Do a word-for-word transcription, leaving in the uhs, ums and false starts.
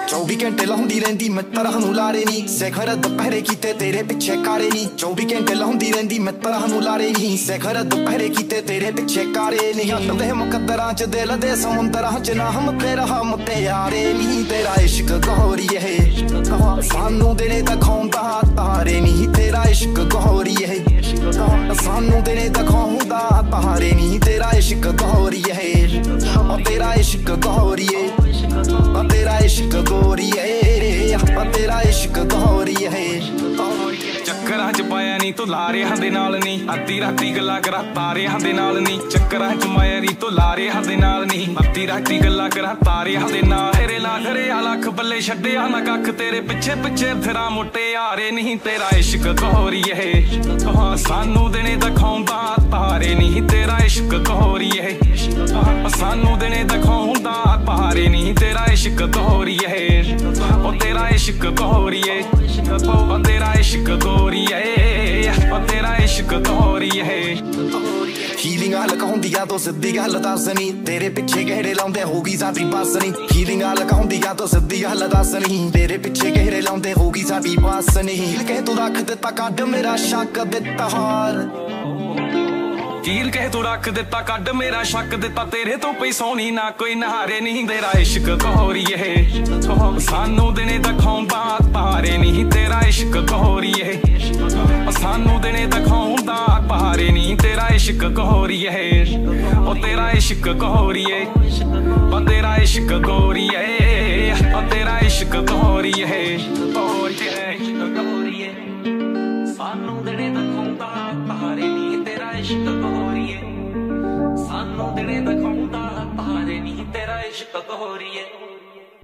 चौबी घंटे लाउंदी रहिंदी मैं तरह नूं लारे नी सिखर दुपहरे कीते तेरे पिछे कारे नी चौबी घंटे लाउंदी रहिंदी मैं तरह नूं लारे नी सिखर दुपहरे कीते तेरे पिछे कारे नी हटदे मुकद्दरां च दिल दे समुंदरां च ना हम तेरा हम यारे नी तेरा इश्क गौरीए सानू दिने दिखाउंदा तारे नी तेरा इश्क गौरीए सानू दिने दिखाउंदा तारे नी तेरा इश्क गौरीए तेरा इश्क गौरीए तेरा इश्क गौरीए तेरा इश्क गौरीए ਚੱਕਰਾਂ ਚ ਪਾਇਆ ਨੀ ਤੂੰ ਲਾਰਿਆਂ ਦੇ ਨਾਲ ਨੀ ਅੱਧੀ ਰਾਤੀ ਗੱਲਾਂ ਕਰਾਂ ਤਾਰਿਆਂ ਦੇ ਨਾਲ ਨੀ ਚੱਕਰਾਂ ਚ ਮਾਇਆ ਨੀ ਤੂੰ ਲਾਰਿਆਂ ਦੇ ਨਾਲ ਨੀ ਅੱਧੀ ਰਾਤੀ ਗੱਲਾਂ ਕਰਾਂ ਤਾਰਿਆਂ ਦੇ ਨਾਲ ਤੇਰੇ ਨਾਲ ਖੜਿਆ ਲੱਖ ਬੱਲੇ ਛੱਡਿਆ ਨਾ ਕੱਖ ਤੇਰੇ ਪਿੱਛੇ ਪਿੱਛੇ ਫਿਰਾਂ ਮੁੱਟੇ ਯਾਰੇ ਨਹੀਂ ਤੇਰਾ ਇਸ਼ਕ ਗੌਰੀਏ ਸਾਨੂੰ ਦਿਨੇ ਦਿਖਾਉਂਦਾ ਤਾਰੇ ਨਹੀਂ ਤੇਰਾ ਇਸ਼ਕ ਗੌਰੀਏ ਸਾਨੂੰ ਦਿਨੇ ਦਿਖਾਉਂਦਾ ਤਾਰੇ ਨਹੀਂ ਤੇਰਾ ਇਸ਼ਕ ਗੌਰੀਏ ਉਹ ਤੇਰਾ ਇਸ਼ਕ ਗੌਰੀਏ ਉਹ ਤੇਰਾ ਇਸ਼ਕ ਗੌਰੀਏ ਉਹ ਤੇਰਾ ਇਸ਼ਕ ਗੌਰੀਏ फीलिंग लकाउंदी आ तो सिद्धी गल दस नी तेरे पिछे गहरे लाउंदे होगी साडी बस नी फीलिंग लकाउंदी आ तो सिद्धी गल दस नी तेरे पिछे गहरे लाउंदे होगी साडी बस नी कह तू रख दिता कड मेरा शक दिता हार कील कह तू रख दिता कड मेरा शक दिता तेरे तो पई सोनी ना कोई नहारे नहीं तेरा इश्क गौरीए सानू दिने दिखाउंदा तारे नहीं तेरा इश्क गौरीए सानू दिने दिखाउंदा तारे नहीं तेरा इश्क गौरीए ओ तेरा इश्क गौरीए ओ तेरा इश्क गौरीए ओ तेरा इश्क गौरीए ओ तेरा इश्क गौरीए सानू दिने दिखाउंदा तारे नहीं तेरा इश्क गौरीए सानू दिने दिखाउंदा तारे नहीं तेरा इश्क गौरीए।